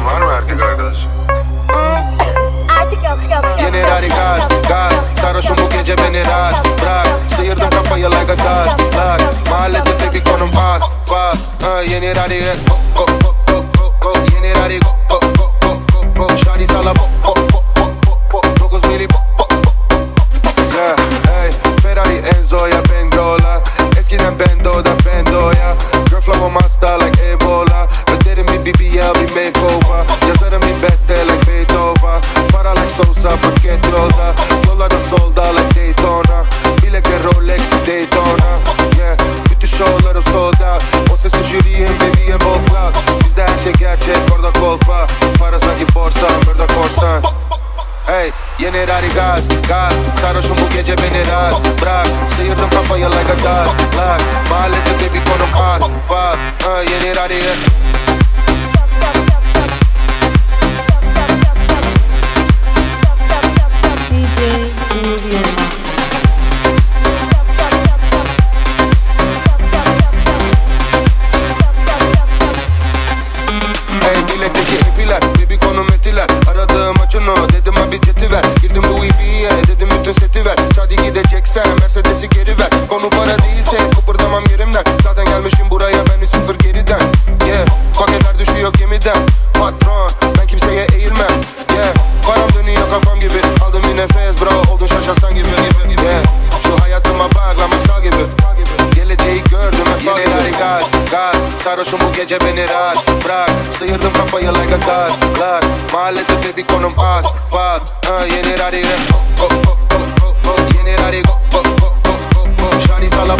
Var mı erkek arkadaşın? Artık yok. Yeni rari gaz, sarhoşum bu gece beni rahat bırak. Sıyırdım kafayı like a taş, lak. Mahallede baby konum az, fuck. Yeni rari, yeni rari, şari sala, 9 mili, yeah, hey. Ferrari Enzo'ya Bengola. Eskiden Bendo'da Bendo'ya. Girl flow'um hasta like Ebola. Öderim bir BBL bir makeover. Yazarım bir beste like Beethoven. Para like Sosa paket yolda. Yollarda solda like Daytona. Bilekler Rolex Daytona, yeah. Bütün showlarım sold out. O sesin jüriye baby'ye bol clout. Bizde her şey gerçek orada kolpa. Para sanki borsa burada korsan. Hey, yeni rari gaz, sarhoşum bu gece beni rahat bırak. Sıyırdım kafayı like a taş, lak. Mahallede baby konum az, fuck. Yeni rari. DJ Yılmaz. Hey, biletteki epiler, baby konum etiler. Aradığım açını dedim abi jeti ver. Girdim bu EV'ye dedim bütün seti ver. Hadi gideceksen Mercedes'i geri ver. Konu para değilse kıpırdamam yerimden. Zaten gelmişim buraya ben 3-0 geriden, yeah. Paketler düşüyor gemiden. Patron ben kimseye eğilmem, yeah. Param dönüyor kafam gibi. Aldım bir nefes bro oldun şaşarsan gibi, yeah. Şu hayatıma bak lan masal gibi. Geleceği gördüm hep yeni rari gaz, sarhoşum bu gece beni rahat bırak. Sıyırdım kafayı like a taş, lak. Mahallede baby konum az, fuck. Yeni rari, yeni rari, şari sala,